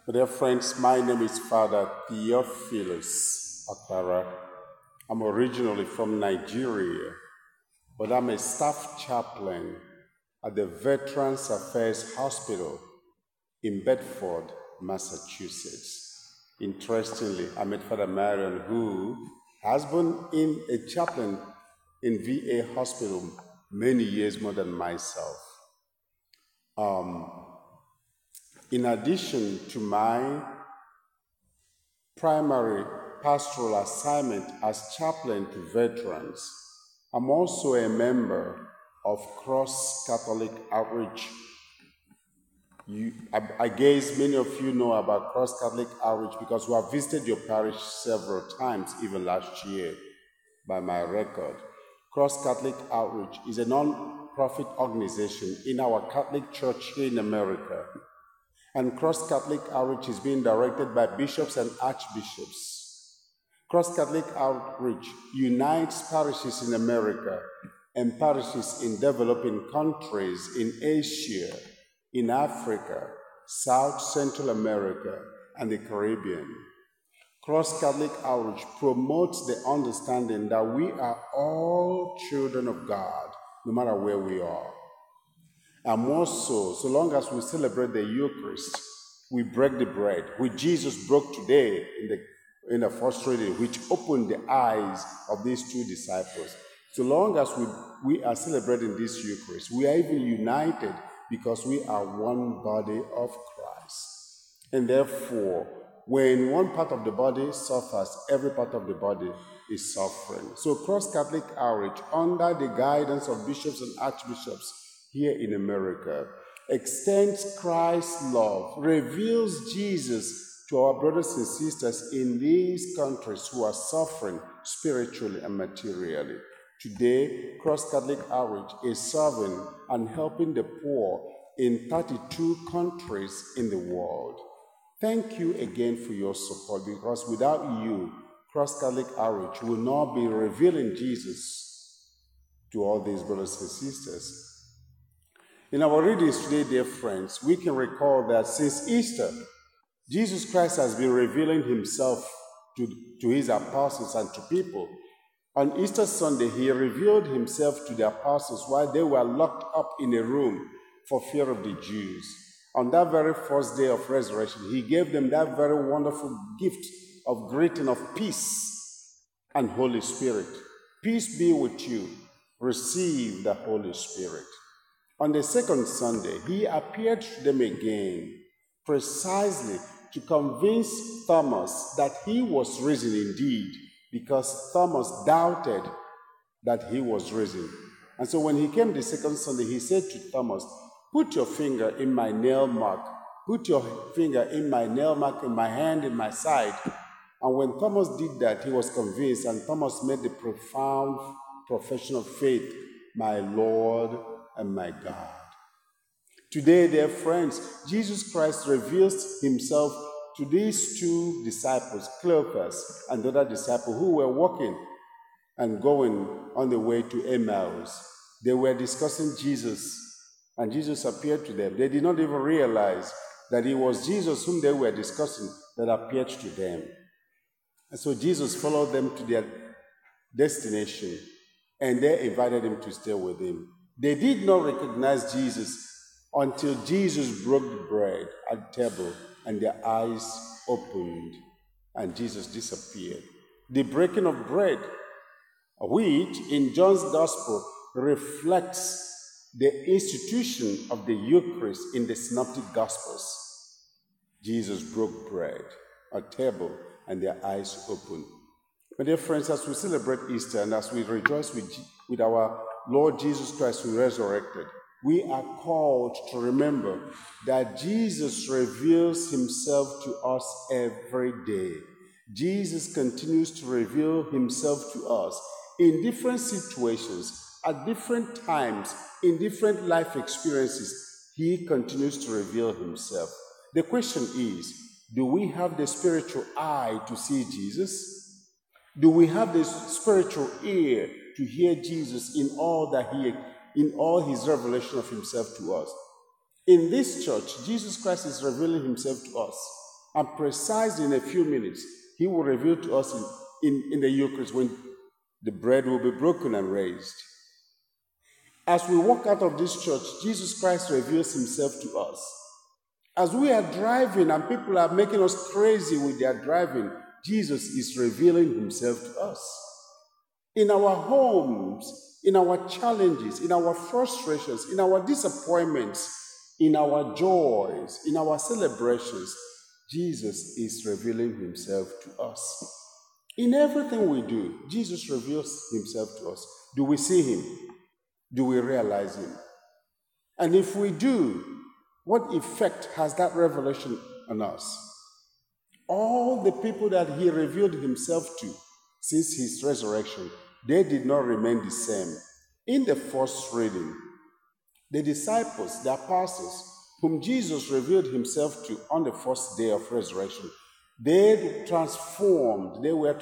Dear friends, my name is Father Theophilus Akara. I'm originally from Nigeria, but I'm a staff chaplain at the Veterans Affairs Hospital in Bedford, Massachusetts. Interestingly, I met Father Marion, who has been a chaplain in VA hospital many years more than myself. In addition to my primary pastoral assignment as chaplain to veterans, I'm also a member of Cross Catholic Outreach. I guess many of you know about Cross Catholic Outreach because we have visited your parish several times, even last year, by my record. Cross Catholic Outreach is a non-profit organization in our Catholic Church here in America. And Cross Catholic Outreach is being directed by bishops and archbishops. Cross Catholic Outreach unites parishes in America and parishes in developing countries in Asia, in Africa, South Central America, and the Caribbean. Cross Catholic Outreach promotes the understanding that we are all children of God, no matter where we are. And more so long as we celebrate the Eucharist, we break the bread, which Jesus broke today in the first reading, which opened the eyes of these two disciples. So long as we are celebrating this Eucharist, we are even united because we are one body of Christ. And therefore, when one part of the body suffers, every part of the body is suffering. So Cross Catholic Outreach, under the guidance of bishops and archbishops here in America, extends Christ's love, reveals Jesus to our brothers and sisters in these countries who are suffering spiritually and materially. Today, Cross Catholic Outreach is serving and helping the poor in 32 countries in the world. Thank you again for your support, because without you, Cross Catholic Outreach will not be revealing Jesus to all these brothers and sisters. In our readings today, dear friends, we can recall that since Easter, Jesus Christ has been revealing himself to his apostles and to people. On Easter Sunday, he revealed himself to the apostles while they were locked up in a room for fear of the Jews. On that very first day of resurrection, he gave them that very wonderful gift of greeting of peace and Holy Spirit. Peace be with you. Receive the Holy Spirit. On the second Sunday, he appeared to them again, precisely to convince Thomas that he was risen indeed, because Thomas doubted that he was risen. And so when he came the second Sunday, he said to Thomas, "Put your finger in my nail mark. Put your finger in my nail mark, in my hand, in my side." And when Thomas did that, he was convinced, and Thomas made the profound profession of faith, "My Lord and my God." Today, dear friends, Jesus Christ reveals himself to these two disciples, Cleopas and the other disciple, who were walking and going on the way to Emmaus. They were discussing Jesus, and Jesus appeared to them. They did not even realize that it was Jesus whom they were discussing that appeared to them. And so Jesus followed them to their destination, and they invited him to stay with him. They did not recognize Jesus until Jesus broke the bread at the table and their eyes opened and Jesus disappeared. The breaking of bread, which in John's Gospel reflects the institution of the Eucharist in the Synoptic Gospels. Jesus broke bread at the table and their eyes opened. My dear friends, as we celebrate Easter and as we rejoice with our Lord Jesus Christ who resurrected, we are called to remember that Jesus reveals himself to us every day. Jesus continues to reveal himself to us in different situations, at different times, in different life experiences. He continues to reveal himself. The question is, do we have the spiritual eye to see Jesus? Do we have the spiritual ear to hear Jesus in all his revelation of himself to us? In this church, Jesus Christ is revealing himself to us. And precisely in a few minutes, he will reveal to us in the Eucharist when the bread will be broken and raised. As we walk out of this church, Jesus Christ reveals himself to us. As we are driving and people are making us crazy with their driving, Jesus is revealing himself to us. In our homes, in our challenges, in our frustrations, in our disappointments, in our joys, in our celebrations, Jesus is revealing himself to us. In everything we do, Jesus reveals himself to us. Do we see him? Do we realize him? And if we do, what effect has that revelation on us? All the people that he revealed himself to since his resurrection, they did not remain the same. In the first reading, the disciples, the apostles, whom Jesus revealed himself to on the first day of resurrection, they were transformed.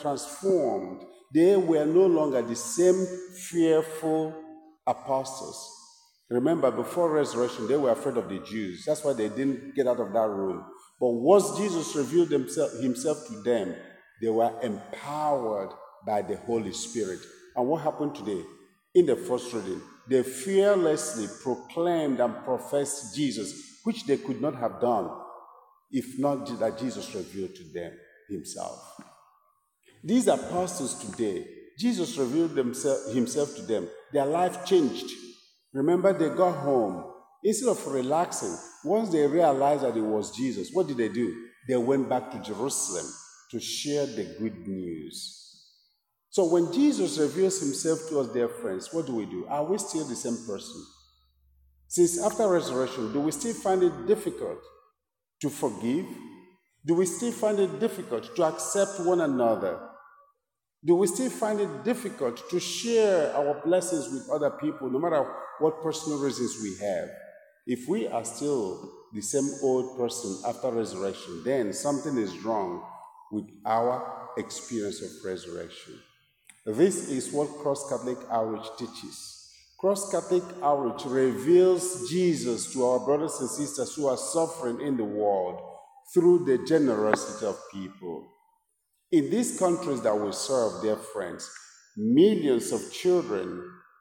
They were no longer the same fearful apostles. Remember, before resurrection, they were afraid of the Jews. That's why they didn't get out of that room. But once Jesus revealed himself to them, they were empowered by the Holy Spirit. And what happened today? In the first reading, they fearlessly proclaimed and professed Jesus, which they could not have done if not that Jesus revealed to them himself. These apostles today, Jesus revealed himself to them. Their life changed. Remember, they got home. Instead of relaxing, once they realized that it was Jesus, what did they do? They went back to Jerusalem to share the good news. So when Jesus reveals himself to us, dear friends, what do? Are we still the same person? Since after resurrection, do we still find it difficult to forgive? Do we still find it difficult to accept one another? Do we still find it difficult to share our blessings with other people, no matter what personal reasons we have? If we are still the same old person after resurrection, then something is wrong with our experience of resurrection. This is what Cross Catholic Outreach teaches. Cross Catholic Outreach reveals Jesus to our brothers and sisters who are suffering in the world through the generosity of people. In these countries that we serve, dear friends, millions of children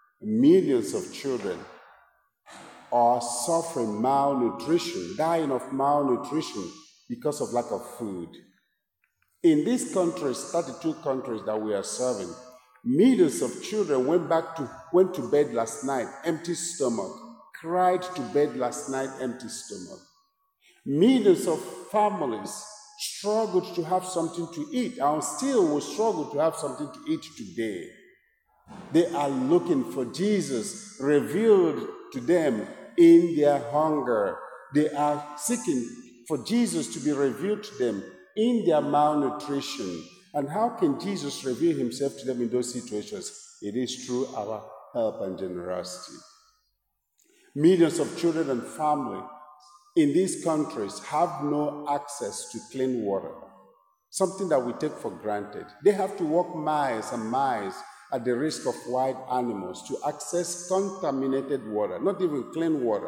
are suffering malnutrition, dying of malnutrition because of lack of food. In these countries, 32 countries that we are serving, millions of children went to bed last night, empty stomach, cried to bed last night, empty stomach. Millions of families struggled to have something to eat and still will struggle to have something to eat today. They are looking for Jesus revealed to them in their hunger. They are seeking for Jesus to be revealed to them in their malnutrition. And how can Jesus reveal himself to them in those situations? It is through our help and generosity. Millions of children and families in these countries have no access to clean water, something that we take for granted. They have to walk miles and miles at the risk of wild animals to access contaminated water, not even clean water.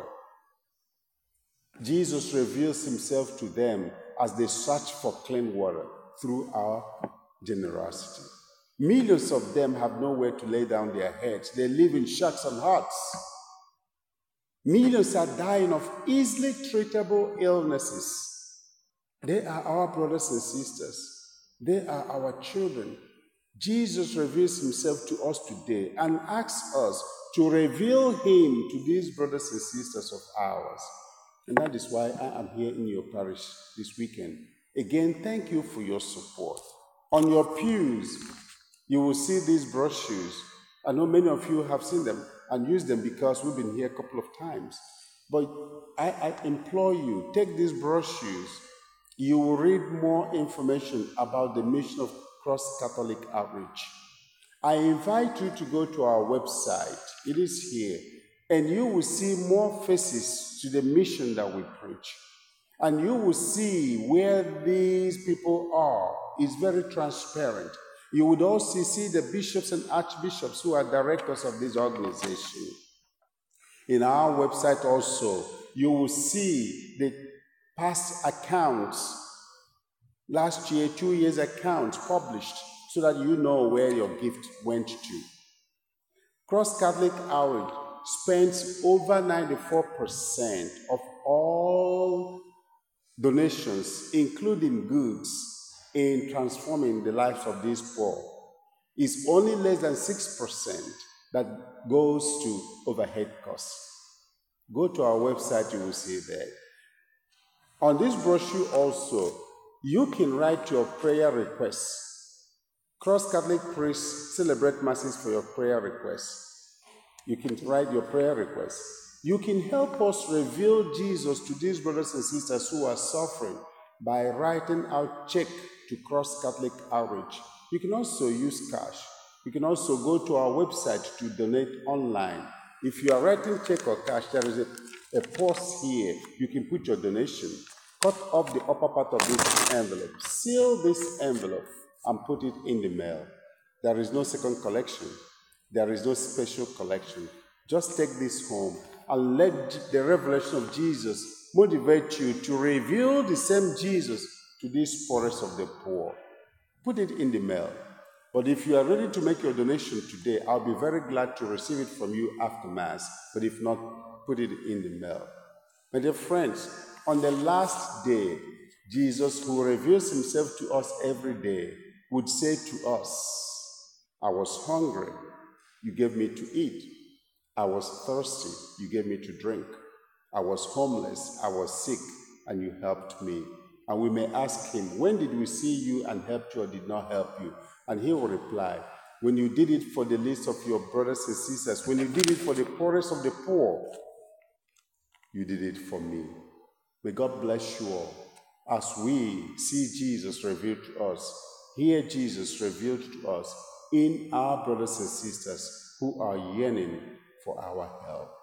Jesus reveals himself to them as they search for clean water through our generosity. Millions of them have nowhere to lay down their heads. They live in shacks and huts. Millions are dying of easily treatable illnesses. They are our brothers and sisters. They are our children. Jesus reveals himself to us today and asks us to reveal him to these brothers and sisters of ours. And that is why I am here in your parish this weekend. Again, thank you for your support. On your pews, you will see these brochures. I know many of you have seen them and used them because we've been here a couple of times. But I implore you, take these brochures. You will read more information about the mission of Cross Catholic Outreach. I invite you to go to our website. It is here. And you will see more faces to the mission that we preach. And you will see where these people are. It's very transparent. You would also see the bishops and archbishops who are directors of this organization. In our website also, you will see the past accounts Last year, 2 years accounts published so that you know where your gift went to. Cross Catholic Outreach spends over 94% of all donations, including goods, in transforming the lives of these poor. It's only less than 6% that goes to overhead costs. Go to our website, you will see that. On this brochure also, you can write your prayer requests. Cross Catholic priests celebrate masses for your prayer requests. You can write your prayer requests. You can help us reveal Jesus to these brothers and sisters who are suffering by writing out check to Cross Catholic Outreach. You can also use cash. You can also go to our website to donate online. If you are writing check or cash, there is a pause here. You can put your donation. Cut off the upper part of this envelope. Seal this envelope and put it in the mail. There is no second collection. There is no special collection. Just take this home and let the revelation of Jesus motivate you to reveal the same Jesus to these poorest of the poor. Put it in the mail. But if you are ready to make your donation today, I'll be very glad to receive it from you after Mass. But if not, put it in the mail. My dear friends, on the last day, Jesus, who reveals himself to us every day, would say to us, I was hungry, you gave me to eat. I was thirsty, you gave me to drink. I was homeless, I was sick, and you helped me. And we may ask him, when did we see you and help you or did not help you? And he will reply, when you did it for the least of your brothers and sisters, when you did it for the poorest of the poor, you did it for me. May God bless you all as we see Jesus revealed to us, hear Jesus revealed to us in our brothers and sisters who are yearning for our help.